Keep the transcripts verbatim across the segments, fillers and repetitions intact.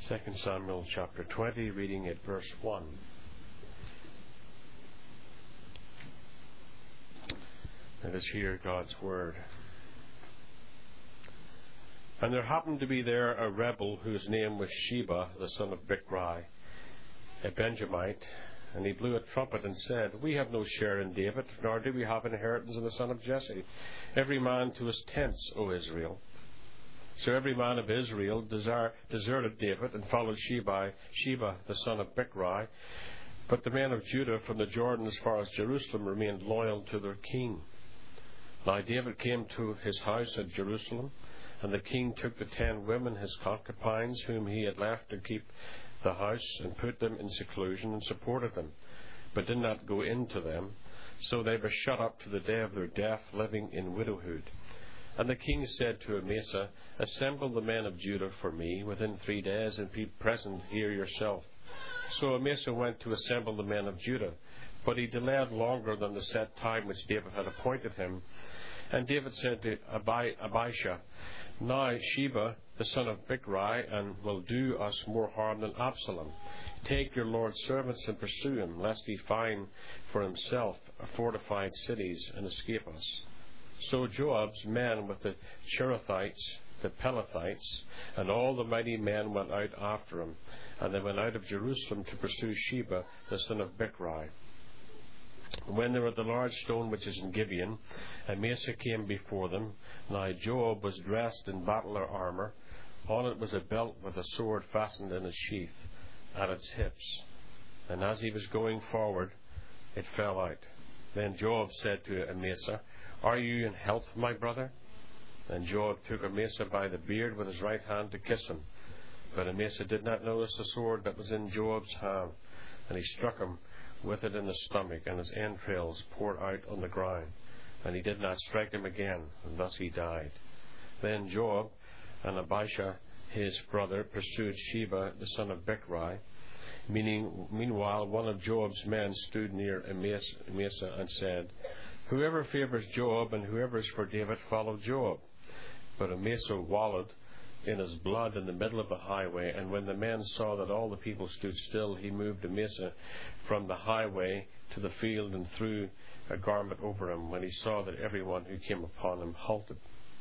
Second Samuel chapter twenty, reading at verse one. Let us hear God's word. And there happened to be there a rebel whose name was Sheba, the son of Bichri, a Benjamite, and he blew a trumpet and said, We have no share in David, nor do we have inheritance in the son of Jesse. Every man to his tents, O Israel. So every man of Israel desire, deserted David and followed Sheba, Sheba, the son of Bichri. But the men of Judah from the Jordan as far as Jerusalem remained loyal to their king. Now David came to his house at Jerusalem, and the king took the ten women, his concubines, whom he had left to keep the house, and put them in seclusion and supported them, but did not go in to them. So they were shut up to the day of their death, living in widowhood. And the king said to Amasa, Assemble the men of Judah for me within three days, and be present here yourself. So Amasa went to assemble the men of Judah, but he delayed longer than the set time which David had appointed him. And David said to Abi- Abishai, Now Sheba, the son of Bichri, and will do us more harm than Absalom. Take your Lord's servants and pursue him, lest he find for himself fortified cities and escape us. So Joab's men with the Cherethites, the Pelethites, and all the mighty men went out after him, and they went out of Jerusalem to pursue Sheba, the son of Bichri. When they were at the large stone which is in Gibeon, Amasa came before them. Now Joab was dressed in battle armour. On it was a belt with a sword fastened in its sheath at its hips. And as he was going forward, it fell out. Then Joab said to Amasa, Are you in health, my brother? And Joab took Amasa by the beard with his right hand to kiss him. But Amasa did not notice the sword that was in Joab's hand, and he struck him with it in the stomach, and his entrails poured out on the ground. And he did not strike him again, and thus he died. Then Joab and Abishai, his brother, pursued Sheba, the son of Bichri. Meaning, meanwhile, one of Joab's men stood near Amasa and said, Whoever favors Joab and whoever is for David, follow Joab. But Amasa wallowed in his blood in the middle of the highway, and when the men saw that all the people stood still, he moved Amasa from the highway to the field and threw a garment over him, when he saw that everyone who came upon him halted.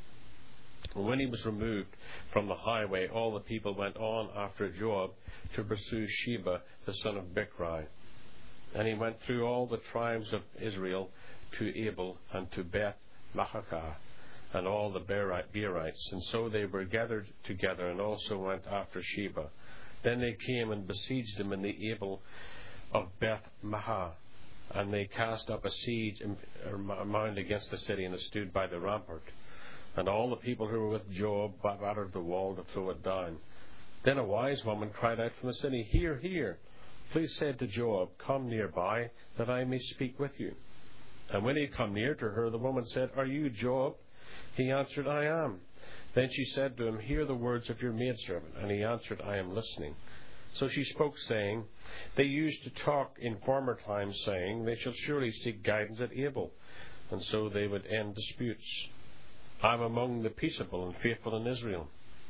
And when he was removed from the highway, all the people went on after Joab to pursue Sheba, the son of Bichri. And he went through all the tribes of Israel to Abel and to Beth Maachah, and all the Beerites, and so they were gathered together, and also went after Sheba. Then they came and besieged him in the Abel of Beth Maachah, and they cast up a siege a mound against the city, and it stood by the rampart. And all the people who were with Joab battered the wall to throw it down. Then a wise woman cried out from the city, Hear, hear! Please say to Joab, Come nearby, that I may speak with you. And when he had come near to her, the woman said, Are you Joab? He answered, I am. Then she said to him, Hear the words of your maidservant. And he answered, I am listening. So she spoke, saying, They used to talk in former times, saying, They shall surely seek guidance at Abel, and so they would end disputes. I am among the peaceable and faithful in Israel.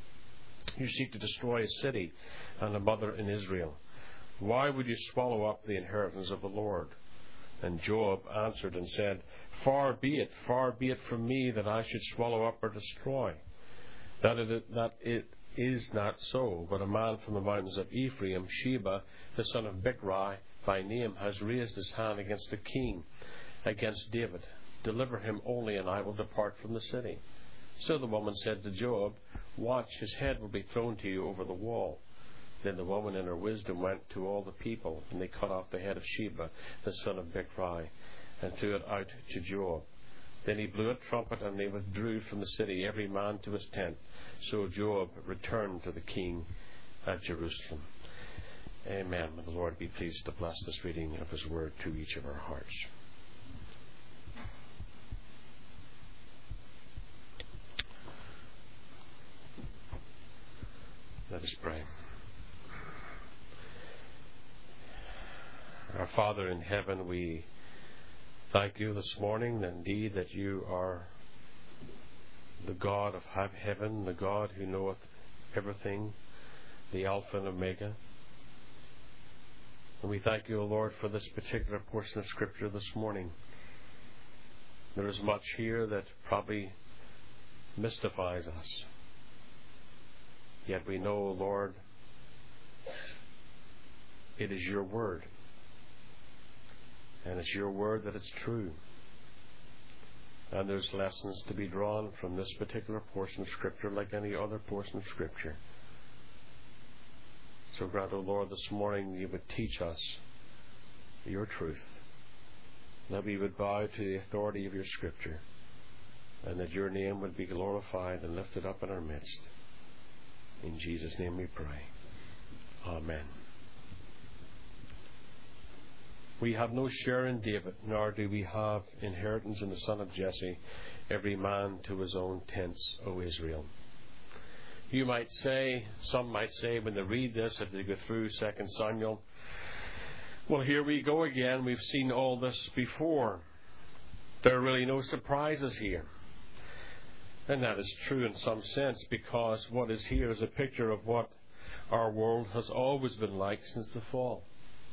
You seek to destroy a city and a mother in Israel. Why would you swallow up the inheritance of the Lord? And Joab answered and said, Far be it, far be it from me that I should swallow up or destroy. That it, that it is not so, but a man from the mountains of Ephraim, Sheba, the son of Bichri, by name, has raised his hand against the king, against David. Deliver him only, and I will depart from the city. So the woman said to Joab, Watch, his head will be thrown to you over the wall. Then the woman in her wisdom went to all the people, and they cut off the head of Sheba, the son of Bichri, and threw it out to Joab. Then he blew a trumpet, and they withdrew from the city, every man to his tent. So Joab returned to the king at Jerusalem. Amen. May the Lord be pleased to bless this reading of his word to each of our hearts. Let us pray. Our Father in heaven, we thank you this morning, indeed, that you are the God of heaven, the God who knoweth everything, the Alpha and Omega. And we thank you, O Lord, for this particular portion of Scripture this morning. There is much here that probably mystifies us. Yet we know, O Lord, it is your word. And it's your word that it's true. And there's lessons to be drawn from this particular portion of Scripture like any other portion of Scripture. So grant, O Lord, this morning you would teach us your truth. That we would bow to the authority of your Scripture. And that your name would be glorified and lifted up in our midst. In Jesus' name we pray. Amen. We have no share in David, nor do we have inheritance in the son of Jesse, every man to his own tents, O Israel. You might say, some might say when they read this, as they go through Second Samuel, well, here we go again. We've seen all this before. There are really no surprises here. And that is true in some sense, because what is here is a picture of what our world has always been like since the fall.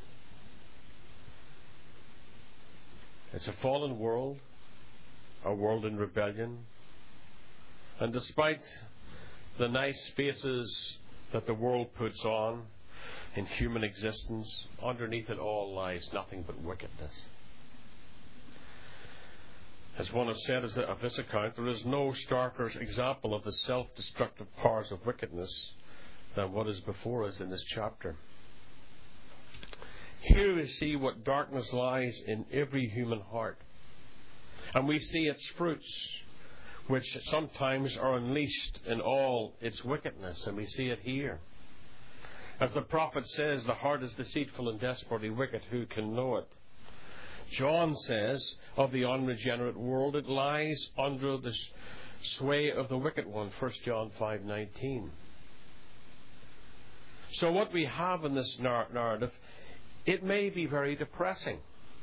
It's a fallen world, a world in rebellion. And despite the nice faces that the world puts on in human existence, underneath it all lies nothing but wickedness. As one has said of this account, there is no starker example of the self-destructive powers of wickedness than what is before us in this chapter. Here we see what darkness lies in every human heart. And we see its fruits, which sometimes are unleashed in all its wickedness. And we see it here. As the prophet says, the heart is deceitful and desperately wicked. Who can know it? John says of the unregenerate world, it lies under the sway of the wicked one. First John five nineteen. So what we have in this narrative, it may be very depressing,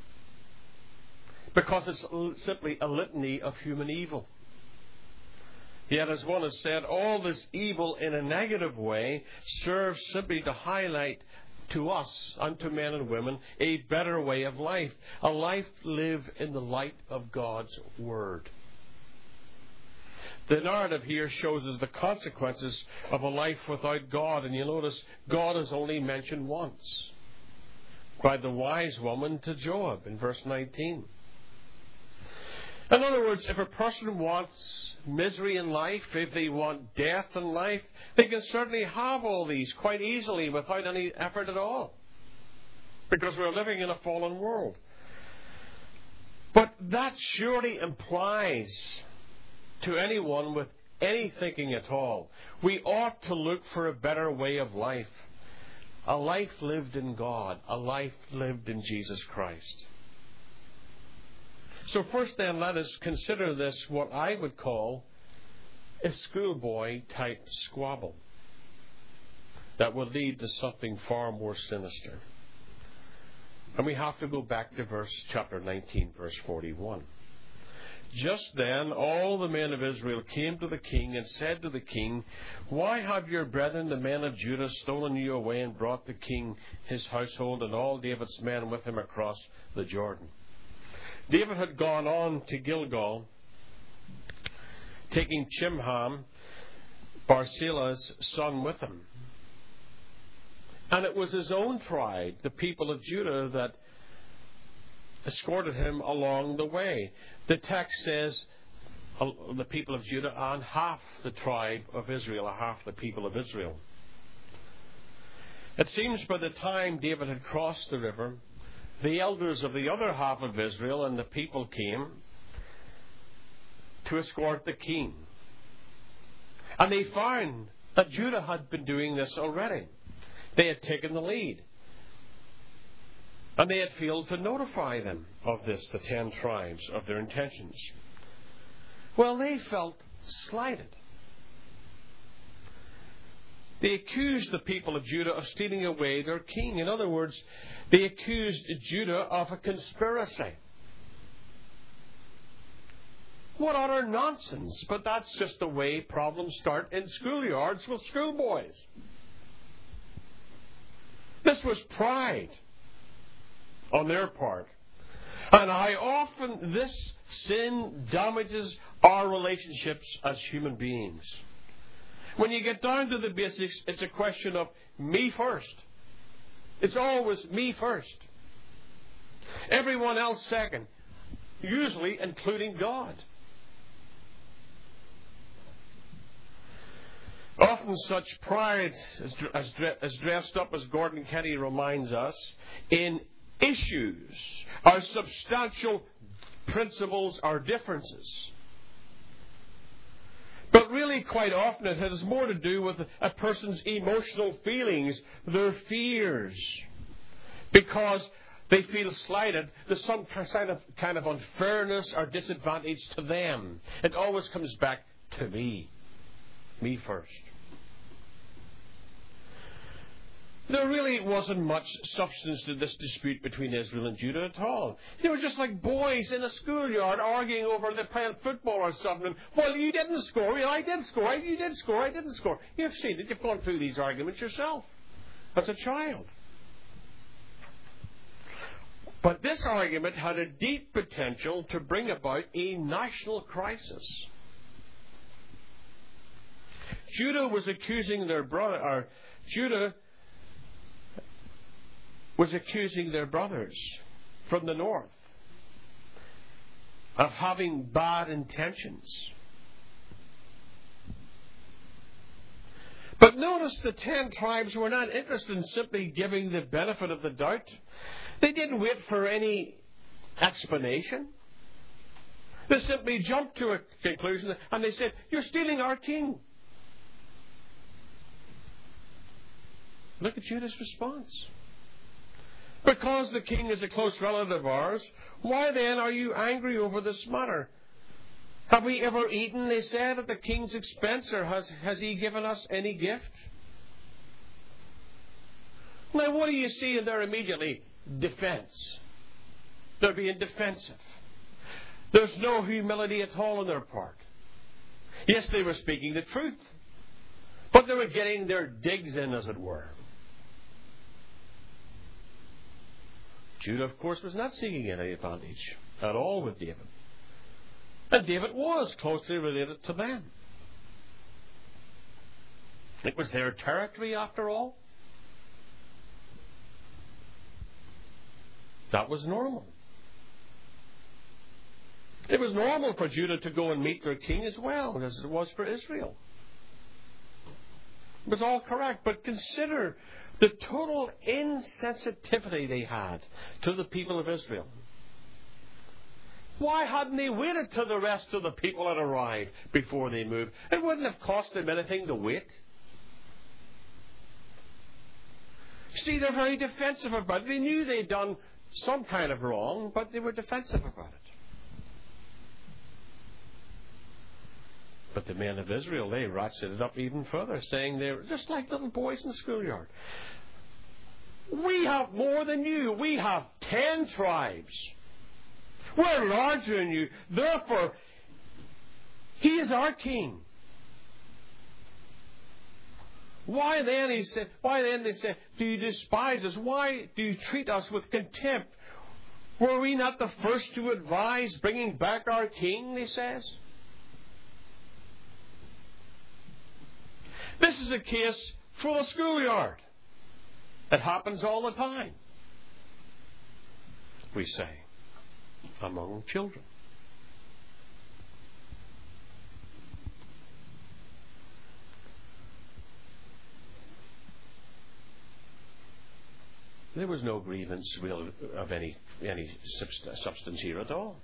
because it's simply a litany of human evil. Yet, as one has said, all this evil in a negative way serves simply to highlight to us, unto men and women, a better way of life. A life lived in the light of God's Word. The narrative here shows us the consequences of a life without God. And you notice, God is only mentioned once. By the wise woman to Joab in verse nineteen. In other words, if a person wants misery in life, if they want death in life, they can certainly have all these quite easily without any effort at all. Because we're living in a fallen world. But that surely implies to anyone with any thinking at all, we ought to look for a better way of life. A life lived in God. A life lived in Jesus Christ. So first then, let us consider this, what I would call a schoolboy type squabble that will lead to something far more sinister. And we have to go back to verse chapter nineteen, verse forty-one. Just then all the men of Israel came to the king and said to the king, why have your brethren, the men of Judah, stolen you away and brought the king, his household, and all David's men with him across the Jordan? David had gone on to Gilgal, taking Chimham, Barzillai's son, with him. And it was his own tribe, the people of Judah, that escorted him along the way. The text says uh, the people of Judah and half the tribe of Israel, or half the people of Israel. It seems by the time David had crossed the river, the elders of the other half of Israel and the people came to escort the king. And they found that Judah had been doing this already. They had taken the lead. And they had failed to notify them of this, the ten tribes, of their intentions. Well, they felt slighted. They accused the people of Judah of stealing away their king. In other words, they accused Judah of a conspiracy. What utter nonsense! But that's just the way problems start in schoolyards with schoolboys. This was pride on their part. And how often this sin damages our relationships as human beings. When you get down to the basics, it's a question of me first. It's always me first. Everyone else second. Usually including God. Often such pride is dressed up, as Gordon Kenny reminds us, in issues, our substantial principles, our differences. But really, quite often, it has more to do with a person's emotional feelings, their fears. Because they feel slighted, there's some kind of, kind of unfairness or disadvantage to them. It always comes back to me. Me first. There really wasn't much substance to this dispute between Israel and Judah at all. They were just like boys in a schoolyard arguing over the playing football or something. Well, you didn't score. Well, I did score. You did score. I didn't score. You've seen it. You've gone through these arguments yourself as a child. But this argument had a deep potential to bring about a national crisis. Judah was accusing their brother, or Judah was accusing their brothers from the north of having bad intentions. But notice the ten tribes were not interested in simply giving the benefit of the doubt. They didn't wait for any explanation. They simply jumped to a conclusion and they said, "You're stealing our king." Look at Judah's response. "Because the king is a close relative of ours, why then are you angry over this matter? Have we ever eaten," they said, "at the king's expense, or has, has he given us any gift?" Now, what do you see in there immediately? Defense. They're being defensive. There's no humility at all on their part. Yes, they were speaking the truth, but they were getting their digs in, as it were. Judah, of course, was not seeking any advantage at all with David. And David was closely related to them. It was their territory, after all. That was normal. It was normal for Judah to go and meet their king as well, as it was for Israel. It was all correct. But consider the total insensitivity they had to the people of Israel. Why hadn't they waited till the rest of the people had arrived before they moved? It wouldn't have cost them anything to wait. See, they're very defensive about it. They knew they'd done some kind of wrong, but they were defensive about it. But the men of Israel, they ratcheted it up even further, saying they were just like little boys in the schoolyard. "We have more than you. We have ten tribes. We're larger than you. Therefore, he is our king." Why then, he said, why then, they said, "do you despise us? Why do you treat us with contempt? Were we not the first to advise bringing back our king?" they says. This is a case for the schoolyard. It happens all the time, we say, among children. There was no grievance real of any any substance here at all.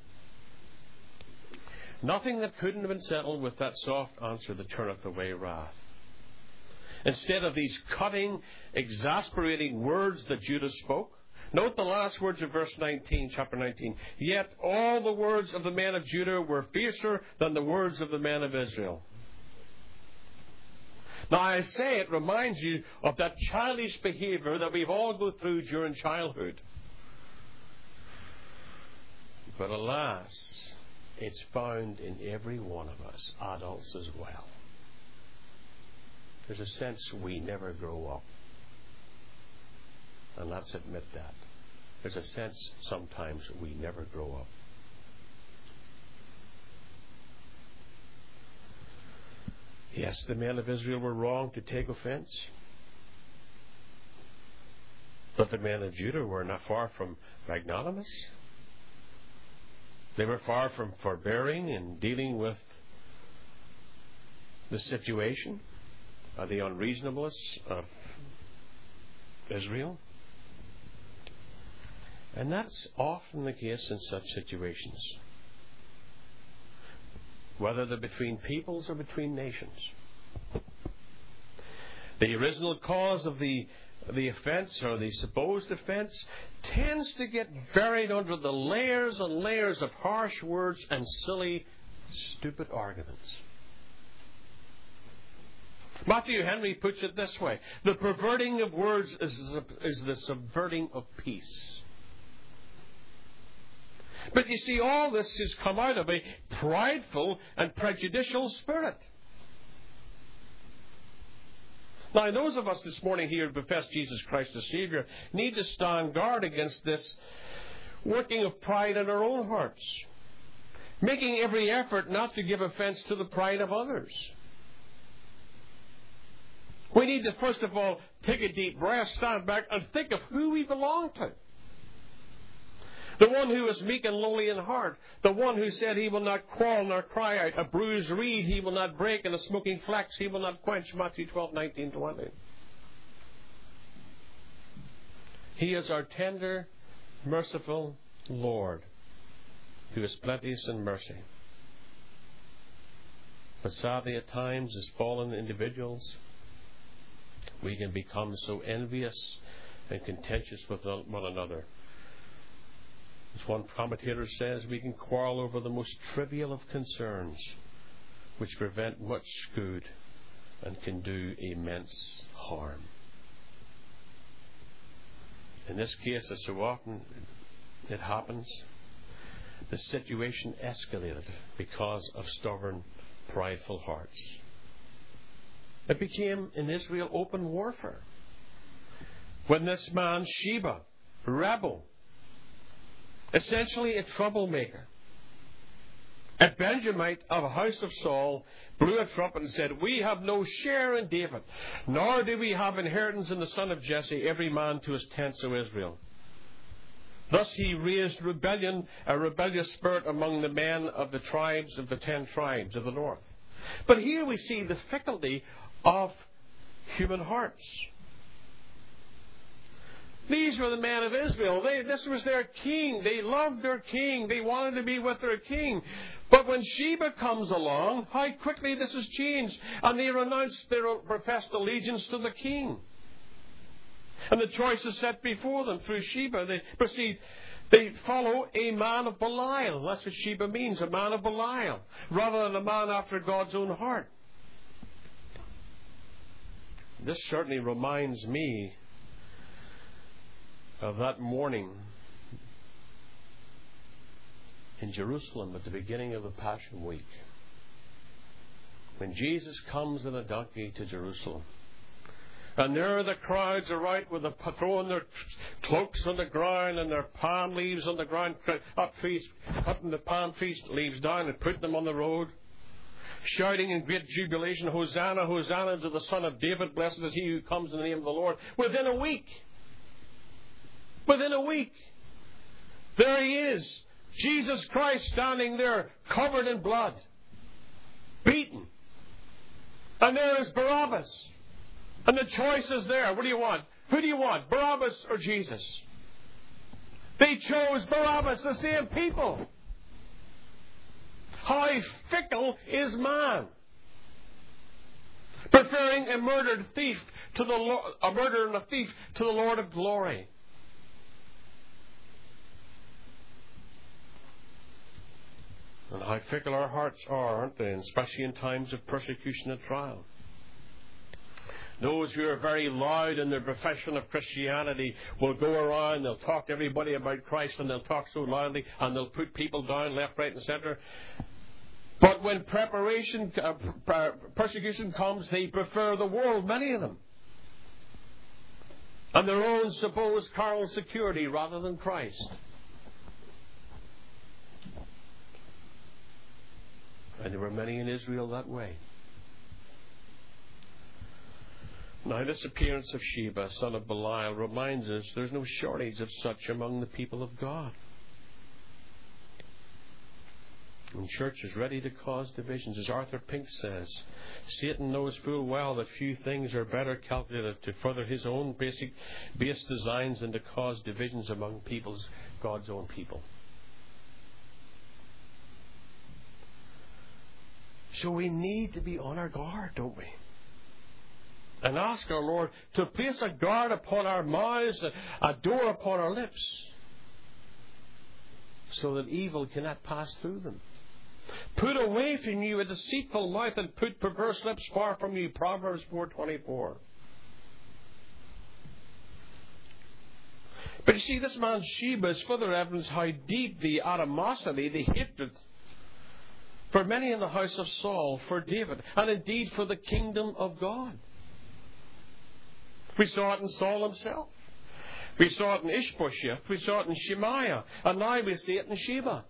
Nothing that couldn't have been settled with that soft answer that turneth away wrath. Instead of these cutting, exasperating words that Judah spoke, note the last words of verse nineteen, chapter nineteen. "Yet all the words of the men of Judah were fiercer than the words of the men of Israel." Now, I say it reminds you of that childish behavior that we've all go through during childhood. But alas, it's found in every one of us, adults as well. There's a sense we never grow up. And let's admit that. There's a sense sometimes we never grow up. Yes, the men of Israel were wrong to take offense. But the men of Judah were not far from magnanimous. They were far from forbearing in dealing with the situation, uh, the unreasonableness of Israel. And that's often the case in such situations, whether they're between peoples or between nations. The original cause of the the offense or the supposed offense tends to get buried under the layers and layers of harsh words and silly, stupid arguments. Matthew Henry puts it this way: the perverting of words is, is the subverting of peace. But you see, all this has come out of a prideful and prejudicial spirit. Now, those of us this morning here who profess Jesus Christ as Savior need to stand guard against this working of pride in our own hearts, making every effort not to give offense to the pride of others. We need to, first of all, take a deep breath, stand back, and think of who we belong to. The one who is meek and lowly in heart. The one who said he will not quarrel nor cry out. A bruised reed he will not break, and a smoking flax he will not quench. Matthew twelve, nineteen, twenty. He is our tender, merciful Lord, who is plenteous in mercy. But sadly, at times, as fallen individuals, we can become so envious and contentious with one another. As one commentator says, we can quarrel over the most trivial of concerns, which prevent much good and can do immense harm. In this case, as so often it happens, the situation escalated because of stubborn, prideful hearts. It became, in Israel, open warfare. When this man, Sheba, rebel, essentially a troublemaker, a Benjamite of a house of Saul, blew a trumpet and said, "We have no share in David, nor do we have inheritance in the son of Jesse, every man to his tents, O Israel." Thus he raised rebellion, a rebellious spirit among the men of the tribes of the ten tribes of the north. But here we see the fickleness of human hearts. These were the men of Israel. They, this was their king. They loved their king. They wanted to be with their king. But when Sheba comes along, how quickly this has changed. And they renounce their professed allegiance to the king. And the choice is set before them through Sheba. They proceed, they follow a man of Belial. That's what Sheba means, a man of Belial, rather than a man after God's own heart. This certainly reminds me of that morning in Jerusalem at the beginning of the Passion Week, when Jesus comes in a donkey to Jerusalem. And there the crowds are out with the, throwing their cloaks on the ground and their palm leaves on the ground, up trees, cutting the palm trees leaves down and putting them on the road, shouting in great jubilation, "Hosanna, Hosanna to the Son of David, blessed is he who comes in the name of the Lord." Within a week, Within a week, there he is, Jesus Christ, standing there, covered in blood, beaten. And there is Barabbas. And the choice is there. What do you want? Who do you want, Barabbas or Jesus? They chose Barabbas, the same people. How fickle is man? Preferring a murdered thief to the Lord, a murderer and a thief to the Lord of glory. And how fickle our hearts are, aren't they? Especially in times of persecution and trial. Those who are very loud in their profession of Christianity will go around, they'll talk to everybody about Christ, and they'll talk so loudly, and they'll put people down left, right, and centre. But when preparation, uh, persecution comes, they prefer the world, many of them. and their own supposed carnal security rather than Christ. And there were many in Israel that way. Now this appearance of Sheba, son of Belial, reminds us there's no shortage of such among the people of God. And church is ready to cause divisions. As Arthur Pink says, Satan knows full well that few things are better calculated to further his own basic base designs than to cause divisions among people's, God's own people. So we need to be on our guard, don't we? And ask our Lord to place a guard upon our mouths, a, a door upon our lips, so that evil cannot pass through them. Put away from you a deceitful mouth and put perverse lips far from you. Proverbs four twenty-four. But you see, this man Sheba is further evidence how deep the animosity, the hatred, for many in the house of Saul, for David, and indeed for the kingdom of God. We saw it in Saul himself. We saw it in Ishbosheth. We saw it in Shemaiah. And now we see it in Sheba.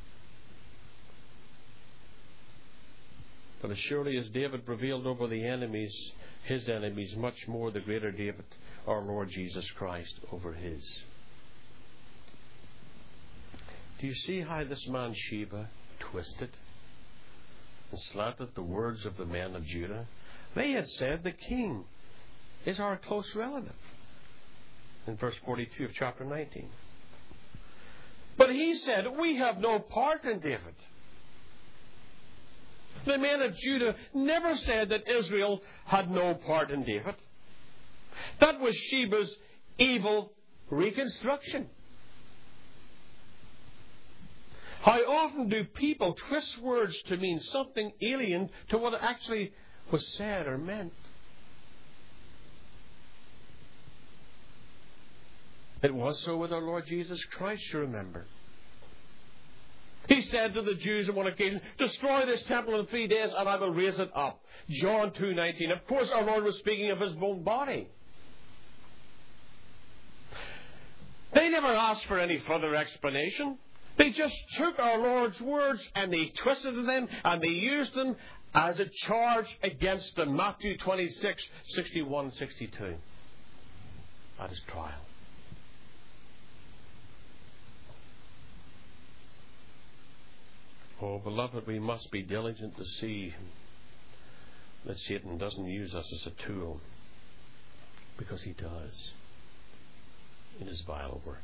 But as surely as David prevailed over the enemies, his enemies, much more the greater David, our Lord Jesus Christ, over his. Do you see how this man Sheba twisted and slanted the words of the men of Judah? They had said the king is our close relative, in verse forty-two of chapter nineteen. But he said, we have no part in David. The men of Judah never said that Israel had no part in David. That was Sheba's evil reconstruction. How often do people twist words to mean something alien to what actually was said or meant? It was so with our Lord Jesus Christ, you remember. He said to the Jews on one occasion, destroy this temple in three days and I will raise it up. John two nineteen. Of course, our Lord was speaking of his own body. They never asked for any further explanation. They just took our Lord's words and they twisted them and they used them as a charge against them. Matthew twenty-six, sixty-one, sixty-two. At his trial. Oh, beloved, we must be diligent to see that Satan doesn't use us as a tool, because he does in his vile work.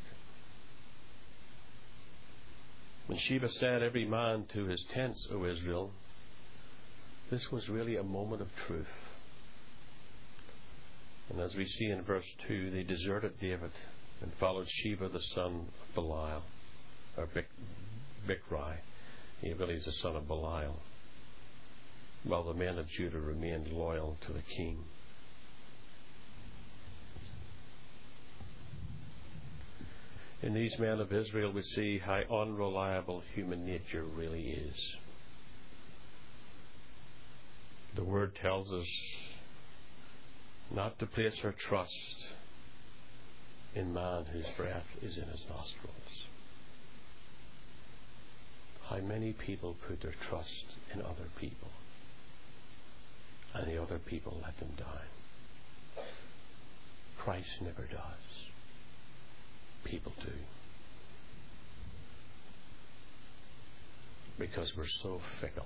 When Sheba said, every man to his tents, O Israel, this was really a moment of truth. And as we see in verse two, they deserted David and followed Sheba the son of Belial, or Bichri. He really is the son of Belial, while the men of Judah remained loyal to the king. In these men of Israel we see how unreliable human nature really is. The Word tells us not to place our trust in man whose breath is in his nostrils. How many people put their trust in other people, and the other people let them down. Christ never does. People do. Because we're so fickle.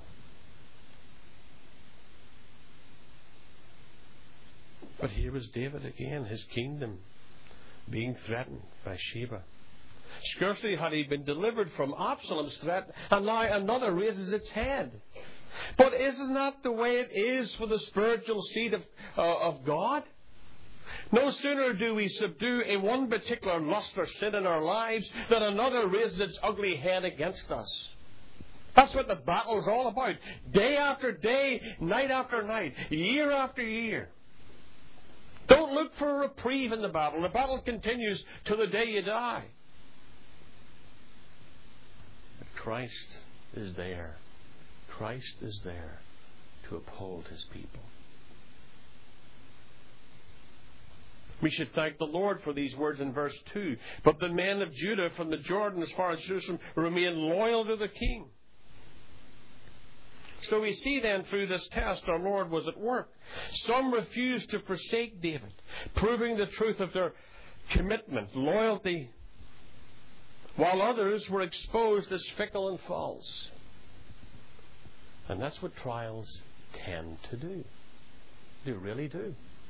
But here was David again, his kingdom being threatened by Sheba. Scarcely had he been delivered from Absalom's threat, and now another raises its head. But isn't that the way it is for the spiritual seed of, uh, of God? No sooner do we subdue a one particular lust or sin in our lives than another raises its ugly head against us. That's what the battle is all about. Day after day, night after night, year after year. Don't look for a reprieve in the battle. The battle continues till the day you die. Christ is there. Christ is there to uphold his people. We should thank the Lord for these words in verse two. But the men of Judah from the Jordan as far as Jerusalem remained loyal to the king. So we see then through this test our Lord was at work. Some refused to forsake David, proving the truth of their commitment, loyalty, while others were exposed as fickle and false. And that's what trials tend to do. They really do.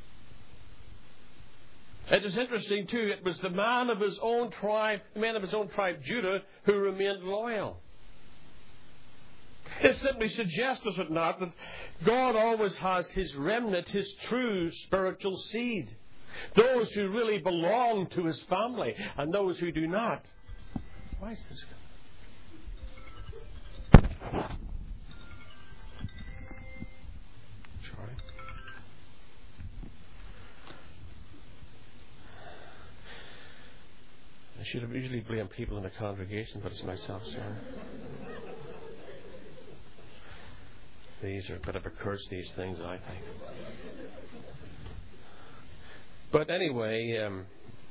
It is interesting too, it was the man of his own tribe, the man of his own tribe, Judah, who remained loyal. It simply suggests, does it not, that God always has His remnant, His true spiritual seed. Those who really belong to His family and those who do not. Why is this? Sorry. I should have usually blamed people in the congregation, but it's myself, sir. These are a bit of a curse, these things, I think. But anyway, um,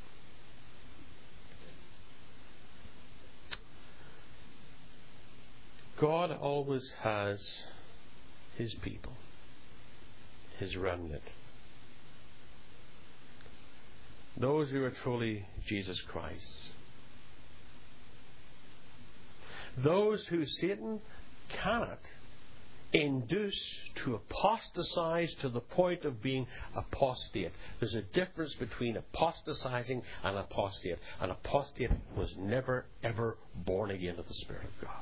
God always has His people, His remnant. Those who are truly Jesus Christ. Those who Satan cannot induce to apostatize to the point of being apostate. There's a difference between apostatizing and apostate. An apostate was never, ever born again of the Spirit of God.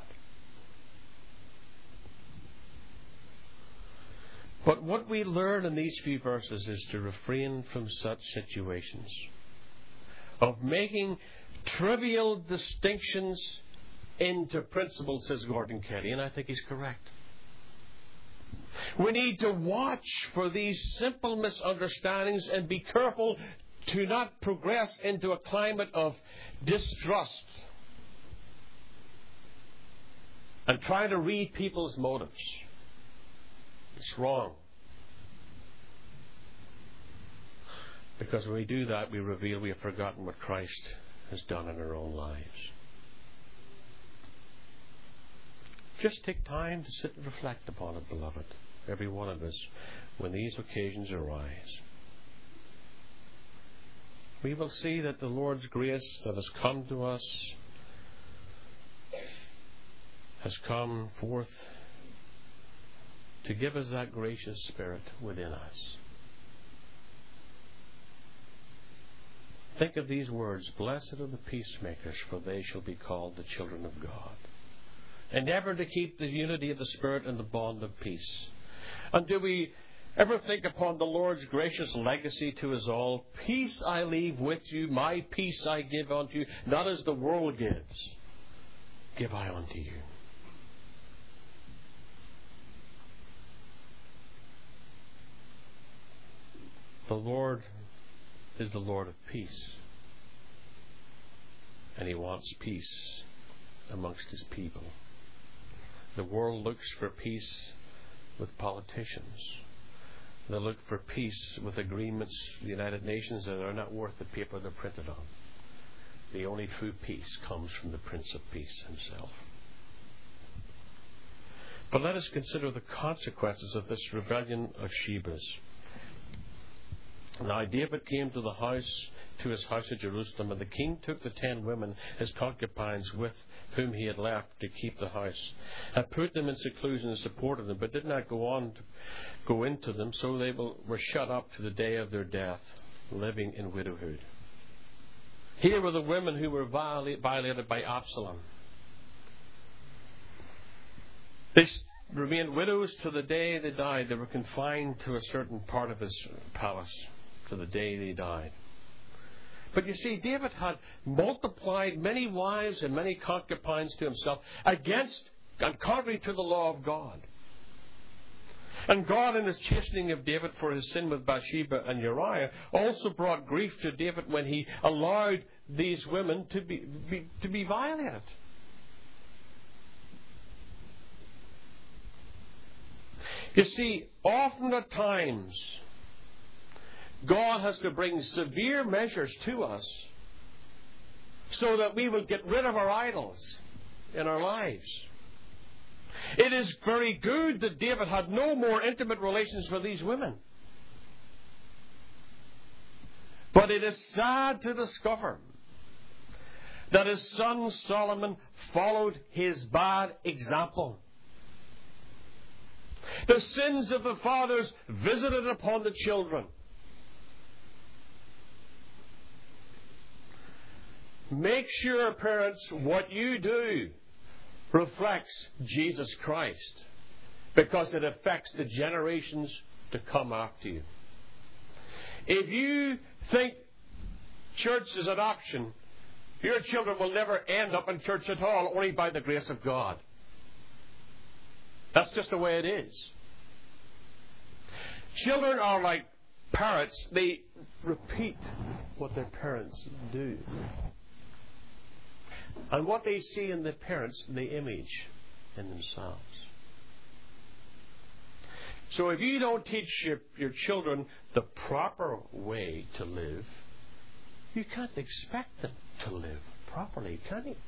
But what we learn in these few verses is to refrain from such situations, of making trivial distinctions into principles, says Gordon Kelly, and I think he's correct. We need to watch for these simple misunderstandings and be careful to not progress into a climate of distrust and try to read people's motives. It's wrong. Because when we do that, we reveal we have forgotten what Christ has done in our own lives. Just take time to sit and reflect upon it, beloved, every one of us, when these occasions arise. We will see that the Lord's grace that has come to us has come forth to give us that gracious Spirit within us. Think of these words, "Blessed are the peacemakers, for they shall be called the children of God." Endeavour to keep the unity of the Spirit and the bond of peace. And do we ever think upon the Lord's gracious legacy to us all? Peace I leave with you, my peace I give unto you, not as the world gives, give I unto you. The Lord is the Lord of peace, and He wants peace amongst His people. The world looks for peace with politicians. They look for peace with agreements, the United Nations, that are not worth the paper they're printed on. The only true peace comes from the Prince of Peace Himself. But let us consider the consequences of this rebellion of Sheba's. Now David came to the house, to his house at Jerusalem, and the king took the ten women, his concubines, with whom he had left to keep the house, and put them in seclusion and supported them, but did not go on to go into them, so they were shut up to the day of their death, living in widowhood. Here were the women who were violated by Absalom. They remained widows to the day they died. They were confined to a certain part of his palace to the day they died. But you see, David had multiplied many wives and many concubines to himself against and contrary to the law of God. And God, in His chastening of David for his sin with Bathsheba and Uriah, also brought grief to David when he allowed these women to be, be to be violated. You see, often at times, God has to bring severe measures to us so that we will get rid of our idols in our lives. It is very good that David had no more intimate relations with these women. But it is sad to discover that his son Solomon followed his bad example. The sins of the fathers visited upon the children. Make sure, parents, what you do reflects Jesus Christ, because it affects the generations to come after you. If you think church is an option, your children will never end up in church at all, only by the grace of God. That's just the way it is. Children are like parrots. They repeat what their parents do. And what they see in their parents, they image in themselves. So if you don't teach your, your children the proper way to live, you can't expect them to live properly, can you?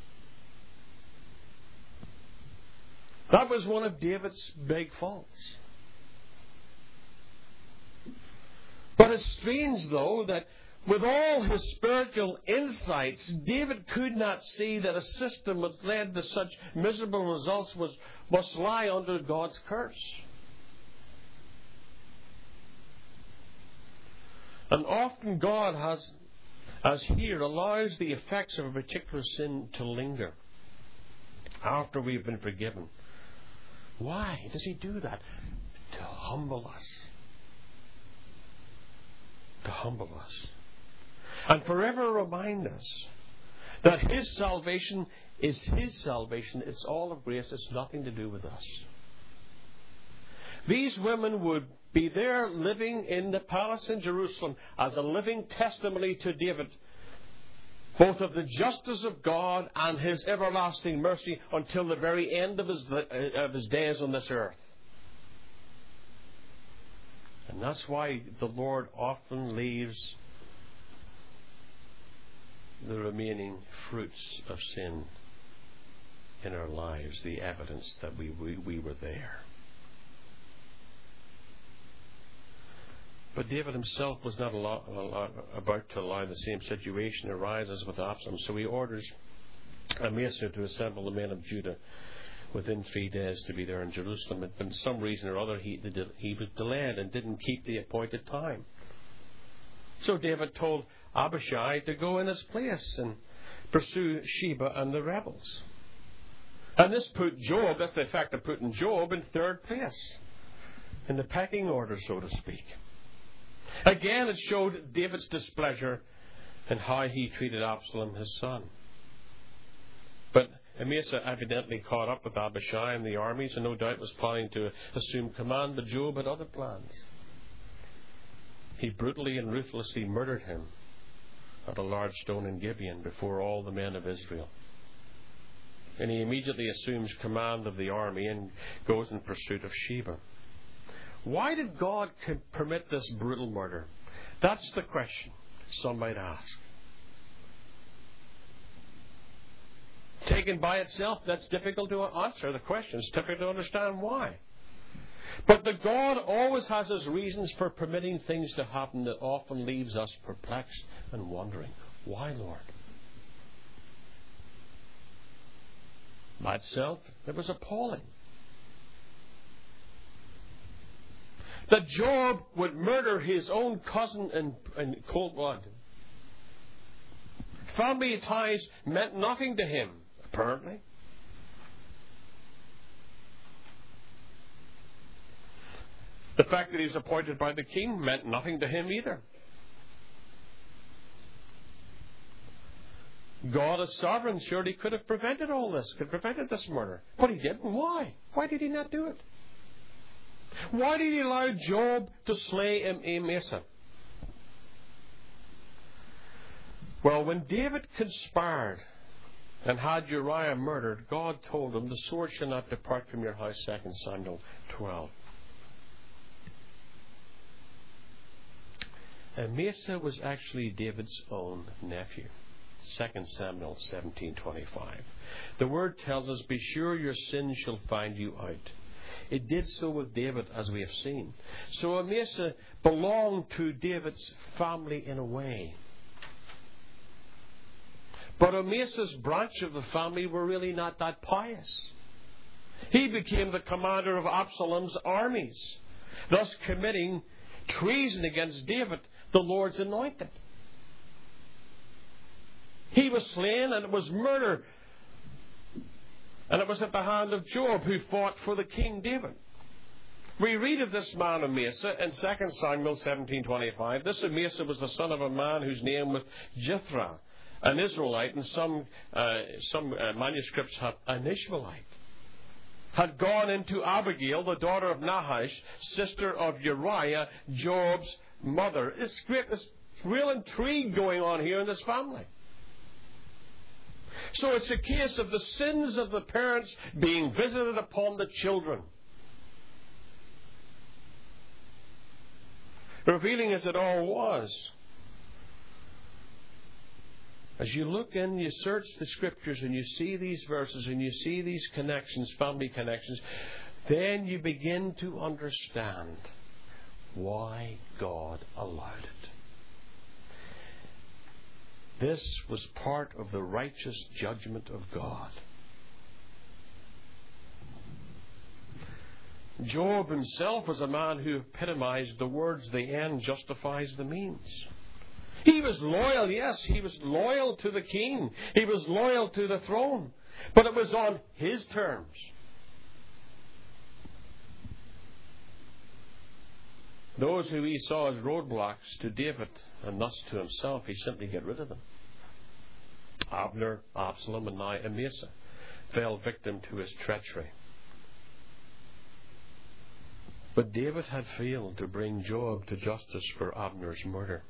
That was one of David's big faults. But it's strange, though, that with all his spiritual insights, David could not see that a system that led to such miserable results was, must lie under God's curse. And often God has, as here, allows the effects of a particular sin to linger after we've been forgiven. Why does He do that? To humble us. To humble us. And forever remind us that His salvation is His salvation. It's all of grace. It's nothing to do with us. These women would be there living in the palace in Jerusalem as a living testimony to David, both of the justice of God and His everlasting mercy until the very end of his, of his days on this earth. And that's why the Lord often leaves the remaining fruits of sin in our lives, the evidence that we, we, we were there. But David himself was not allow, allow, about to allow the same situation arise as with Absalom, so he orders Amasa to assemble the men of Judah within three days to be there in Jerusalem. And for some reason or other, he, he was delayed and didn't keep the appointed time. So David told Abishai to go in his place and pursue Sheba and the rebels. And this put Joab, that's the effect of putting Joab in third place in the pecking order, so to speak. Again, it showed David's displeasure in how he treated Absalom, his son. But Amasa evidently caught up with Abishai and the armies, and no doubt was planning to assume command, but Joab had other plans. He brutally and ruthlessly murdered him at a large stone in Gibeon before all the men of Israel. And he immediately assumes command of the army and goes in pursuit of Sheba. Why did God permit this brutal murder? That's the question some might ask. Taken by itself, that's difficult to answer the question. It's difficult to understand why. But the God always has His reasons for permitting things to happen that often leaves us perplexed and wondering, why, Lord? By itself, it was appalling. That Joab would murder his own cousin in, in cold blood. Family ties meant nothing to him, apparently. The fact that he was appointed by the king meant nothing to him either. God is sovereign. Surely could have prevented all this, could have prevented this murder. But He didn't. Why? Why did He not do it? Why did He allow Joab to slay Amasa? Well, when David conspired and had Uriah murdered, God told him, the sword shall not depart from your house, Second Samuel twelve. Amasa was actually David's own nephew. Second Samuel seventeen twenty-five. The word tells us, "Be sure your sins shall find you out." It did so with David, as we have seen. So Amasa belonged to David's family in a way. But Amasa's branch of the family were really not that pious. He became the commander of Absalom's armies, thus committing treason against David, the Lord's anointed. He was slain, and it was murder. And it was at the hand of Joab, who fought for the king David. We read of this man Amasa in Second Samuel seventeen twenty-five. This Amasa was the son of a man whose name was Jithra, an Israelite, and some uh, some uh, manuscripts have an Ishmaelite. Had gone into Abigail, the daughter of Nahash, sister of Uriah, Joab's mother. It's great. There's real intrigue going on here in this family. So it's a case of the sins of the parents being visited upon the children. Revealing as it all was. As you look in, you search the Scriptures, and you see these verses, and you see these connections, family connections, then you begin to understand why God allowed it. This was part of the righteous judgment of God. Job himself was a man who epitomized the words, "The end justifies the means." He was loyal, yes, he was loyal to the king. He was loyal to the throne. But it was on his terms. Those who he saw as roadblocks to David and thus to himself, he simply got rid of them. Abner, Absalom, and now Amasa fell victim to his treachery. But David had failed to bring Joab to justice for Abner's murder.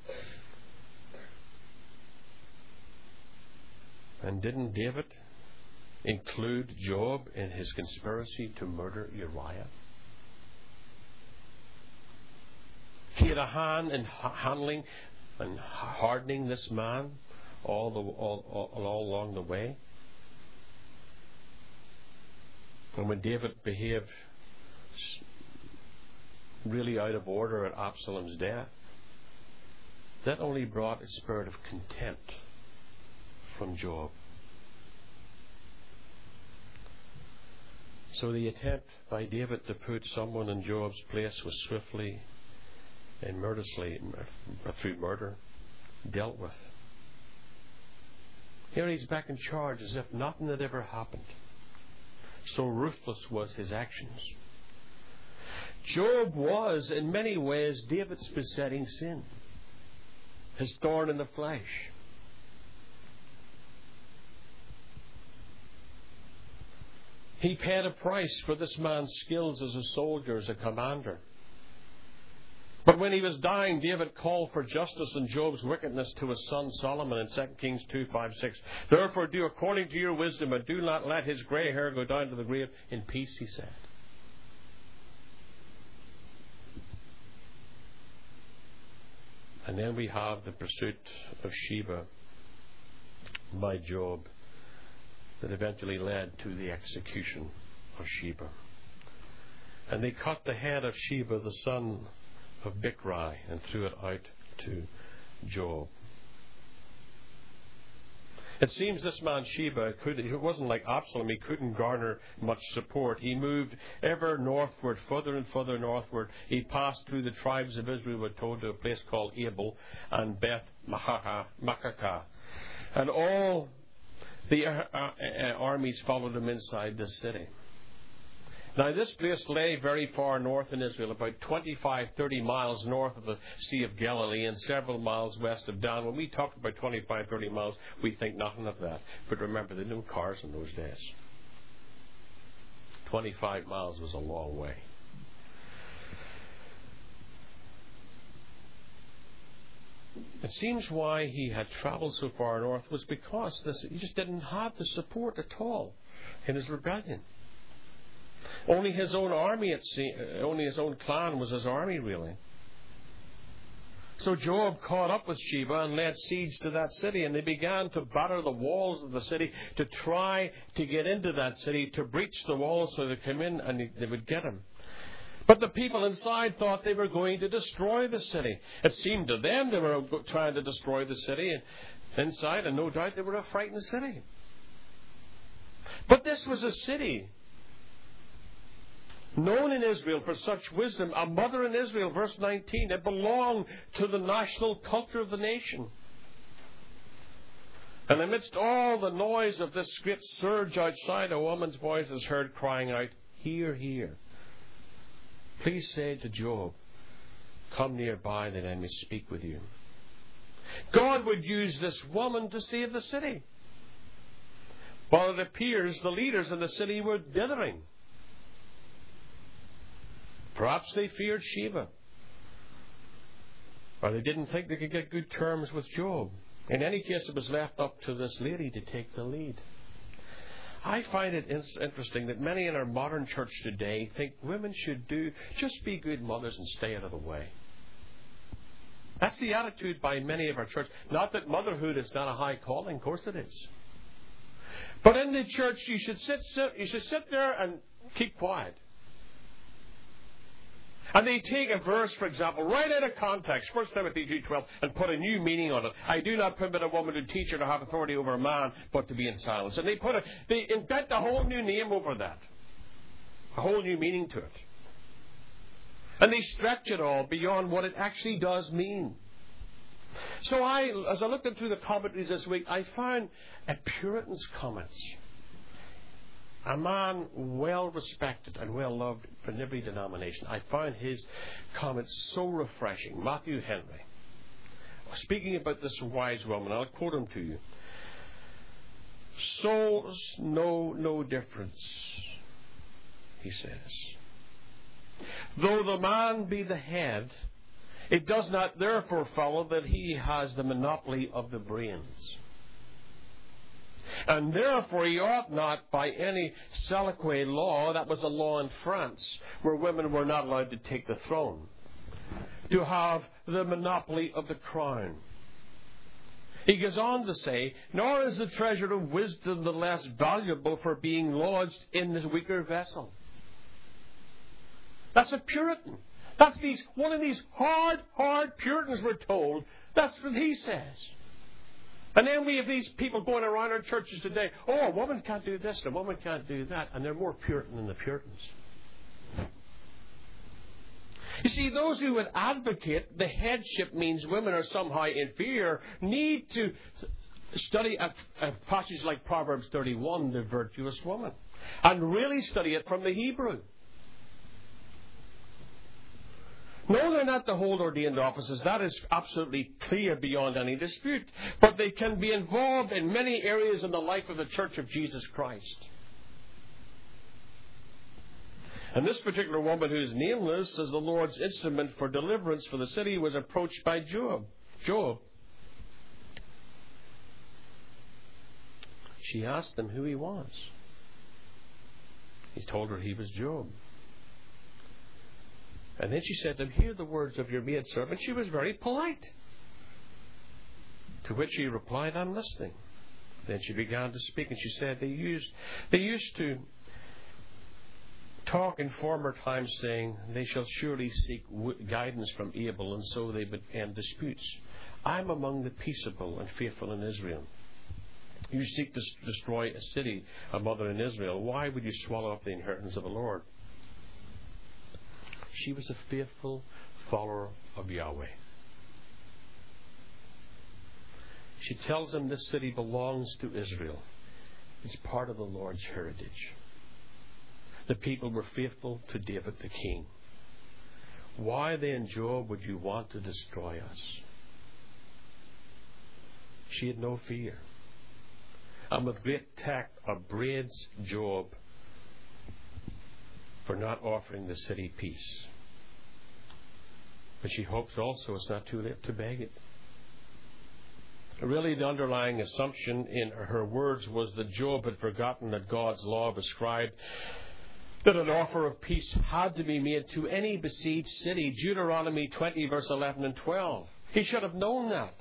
And didn't David include Joab in his conspiracy to murder Uriah? He had a hand in handling and hardening this man all, the, all, all, all along the way. And when David behaved really out of order at Absalom's death, that only brought a spirit of contempt from Joab. So the attempt by David to put someone in Joab's place was swiftly and murderously, through murder, dealt with. Here he's back in charge as if nothing had ever happened. So ruthless was his actions. Job was, in many ways, David's besetting sin, his thorn in the flesh. He paid a price for this man's skills as a soldier, as a commander. But when he was dying, David called for justice in Job's wickedness to his son Solomon in Second Kings two, five, six. Therefore do according to your wisdom, and do not let his grey hair go down to the grave. In peace, he said. And then we have the pursuit of Sheba by Job that eventually led to the execution of Sheba. And they cut the head of Sheba, the son of Bichri, and threw it out to Job. It seems this man Sheba, could, it wasn't like Absalom, he couldn't garner much support. He moved ever northward, further and further northward. He passed through the tribes of Israel, we're told, to a place called Abel and Beth Maacah. And all the uh, uh, armies followed him inside the city. Now, this place lay very far north in Israel, about twenty-five, thirty miles north of the Sea of Galilee and several miles west of Dan. When we talk about twenty-five, thirty miles, we think nothing of that. But remember, there were no cars in those days. twenty-five miles was a long way. It seems why he had traveled so far north was because this, he just didn't have the support at all in his rebellion. Only his own army, it seemed, only his own clan was his army, really. So Joab caught up with Sheba and laid siege to that city, and they began to batter the walls of the city to try to get into that city, to breach the walls so they come in and they would get him. But the people inside thought they were going to destroy the city. It seemed to them they were trying to destroy the city and inside, and no doubt they were a frightened city. But this was a city known in Israel for such wisdom, a mother in Israel, verse nineteen. It belonged to the national culture of the nation. And amidst all the noise of this great surge outside, a woman's voice is heard crying out, "Hear, hear. Please say to Joab, come nearby that I may speak with you." God would use this woman to save the city. While it appears the leaders in the city were dithering. Perhaps they feared Sheba. Or they didn't think they could get good terms with Joab. In any case, it was left up to this lady to take the lead. I find it interesting that many in our modern church today think women should do just be good mothers and stay out of the way. That's the attitude by many of our church. Not that motherhood is not a high calling, of course it is. But in the church, you should sit, sit you should sit there and keep quiet. And they take a verse, for example, right out of context, First Timothy two twelve, and put a new meaning on it. I do not permit a woman to teach or to have authority over a man, but to be in silence. And they put a, they invent a whole new name over that. A whole new meaning to it. And they stretch it all beyond what it actually does mean. So I, as I looked through the commentaries this week, I found a Puritan's comments. A man well respected and well loved in every denomination. I found his comments so refreshing. Matthew Henry, speaking about this wise woman, I'll quote him to you. Souls know no difference, he says. Though the man be the head, it does not therefore follow that he has the monopoly of the brains. And therefore he ought not by any Salique law, that was a law in France, where women were not allowed to take the throne, to have the monopoly of the crown. He goes on to say, nor is the treasure of wisdom the less valuable for being lodged in this weaker vessel. That's a Puritan. That's these one of these hard, hard Puritans we're told. That's what he says. And then we have these people going around our churches today. Oh, a woman can't do this, a woman can't do that. And they're more Puritan than the Puritans. You see, those who would advocate the headship means women are somehow inferior need to study a, a passage like Proverbs thirty-one, the virtuous woman, and really study it from the Hebrew. No, they're not to hold ordained offices. That is absolutely clear beyond any dispute. But they can be involved in many areas in the life of the Church of Jesus Christ. And this particular woman, who is nameless as the Lord's instrument for deliverance for the city, was approached by Joab. Joab. She asked him who he was. He told her he was Joab. And then she said to him, hear the words of your maidservant. She was very polite. To which he replied, I'm listening. Then she began to speak, and she said they used they used to talk in former times, saying, they shall surely seek guidance from Abel, and so they would end disputes. I'm among the peaceable and faithful in Israel. You seek to destroy a city, a mother in Israel. Why would you swallow up the inheritance of the Lord? She was a faithful follower of Yahweh. She tells him this city belongs to Israel. It's part of the Lord's heritage. The people were faithful to David the king. Why then, Joab, would you want to destroy us? She had no fear. And with great tact upbraids Joab for not offering the city peace. But she hopes also it's not too late to beg it. Really, the underlying assumption in her words was that Joab had forgotten that God's law prescribed that an offer of peace had to be made to any besieged city. Deuteronomy twenty, verse eleven and twelve. He should have known that.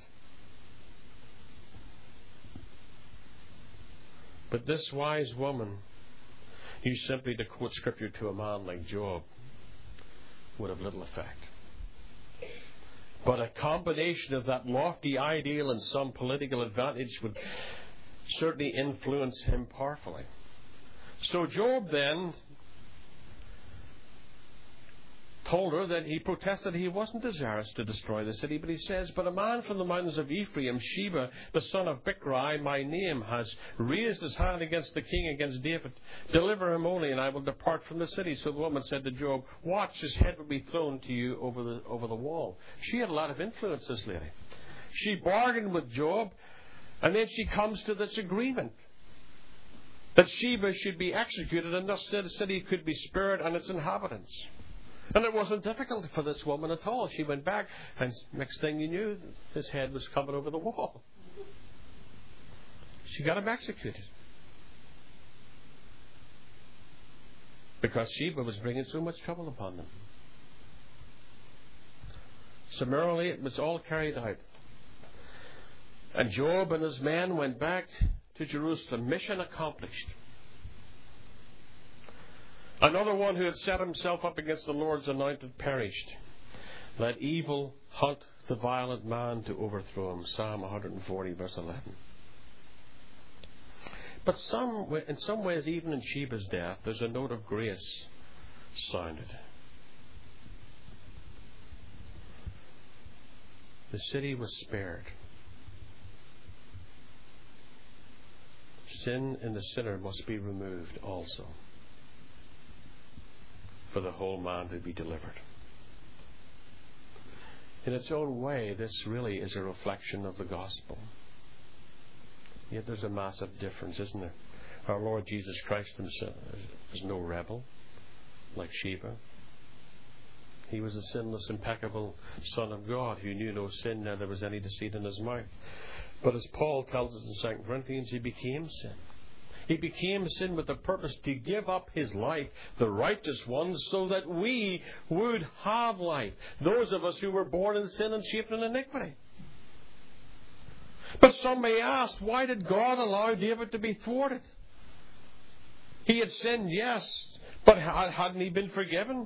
But this wise woman, used simply to quote Scripture to a man like Job, would have little effect. But a combination of that lofty ideal and some political advantage would certainly influence him powerfully. So Job then told her that he protested he wasn't desirous to destroy the city, but he says, "But a man from the mountains of Ephraim, Sheba, the son of Bichri, my name, has raised his hand against the king, against David. Deliver him only, and I will depart from the city." So the woman said to Job, "Watch, his head will be thrown to you over the over the wall." She had a lot of influence, this lady. She bargained with Job, and then she comes to this agreement that Sheba should be executed, and thus the city could be spared and its inhabitants. And it wasn't difficult for this woman at all. She went back, and next thing you knew, his head was coming over the wall. She got him executed. Because Sheba was bringing so much trouble upon them. Summarily, it was all carried out. And Job and his men went back to Jerusalem. Mission accomplished. Another one who had set himself up against the Lord's anointed perished. Let evil hunt the violent man to overthrow him. Psalm one forty, verse eleven. But some, in some ways, even in Sheba's death, there's a note of grace sounded. The city was spared. Sin in the sinner must be removed also, for the whole man to be delivered. In its own way, this really is a reflection of the gospel. Yet there's a massive difference, isn't there? Our Lord Jesus Christ himself was no rebel like Sheba. He was a sinless, impeccable Son of God who knew no sin, neither was any deceit in his mouth. But as Paul tells us in Second Corinthians, he became sin. He became sin with the purpose to give up his life, the righteous one, so that we would have life. Those of us who were born in sin and shaped in iniquity. But some may ask, why did God allow David to be thwarted? He had sinned, yes, but hadn't he been forgiven?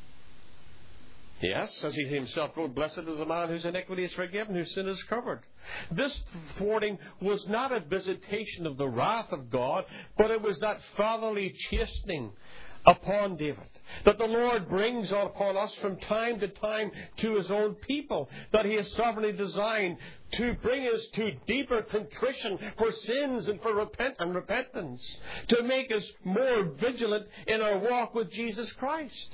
Yes, as he himself wrote, "Blessed is the man whose iniquity is forgiven, whose sin is covered." This thwarting was not a visitation of the wrath of God, but it was that fatherly chastening upon David that the Lord brings upon us from time to time to his own people, that he has sovereignly designed to bring us to deeper contrition for sins and for repent and repentance, to make us more vigilant in our walk with Jesus Christ.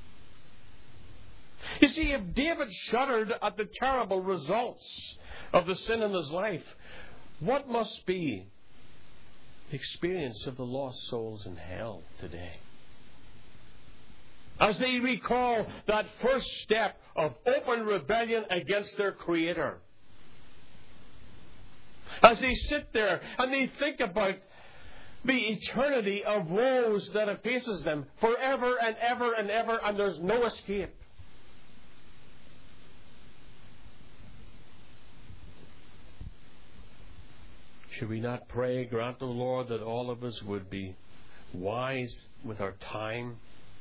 You see, if David shuddered at the terrible results of the sin in his life, what must be the experience of the lost souls in hell today? As they recall that first step of open rebellion against their Creator. As they sit there and they think about the eternity of woes that faces them forever and ever and ever, and there's no escape. Should we not pray, grant, O Lord, that all of us would be wise with our time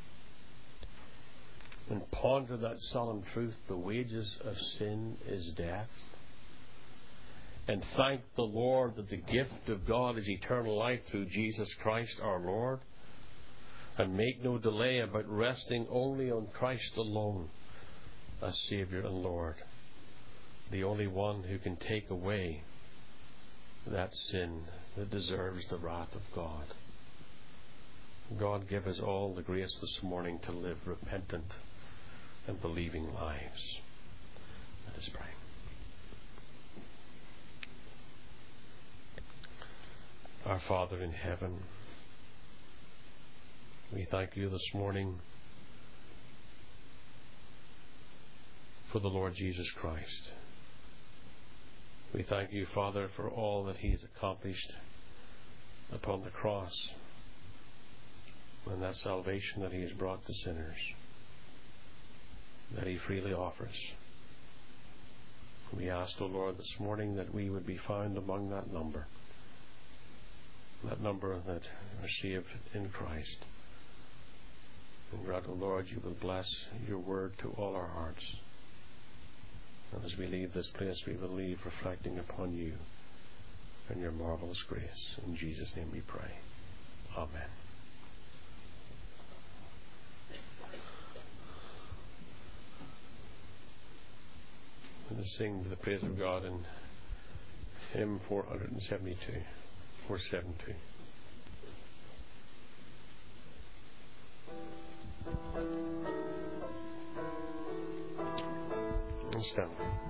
and ponder that solemn truth, the wages of sin is death, and thank the Lord that the gift of God is eternal life through Jesus Christ our Lord, and make no delay about resting only on Christ alone as Saviour and Lord, the only one who can take away that sin that deserves the wrath of God. God, give us all the grace this morning to live repentant and believing lives. Let us pray. Our Father in heaven, we thank you this morning for the Lord Jesus Christ. We thank you, Father, for all that he has accomplished upon the cross and that salvation that he has brought to sinners, that he freely offers. We asked, O Lord, this morning that we would be found among that number, that number that are saved in Christ. And grant, O Lord, you will bless your word to all our hearts. And as we leave this place, we will leave reflecting upon you and your marvelous grace. In Jesus' name we pray. Amen. Let us sing to the praise of God in hymn four seventy-two. four seventy-two. And stand.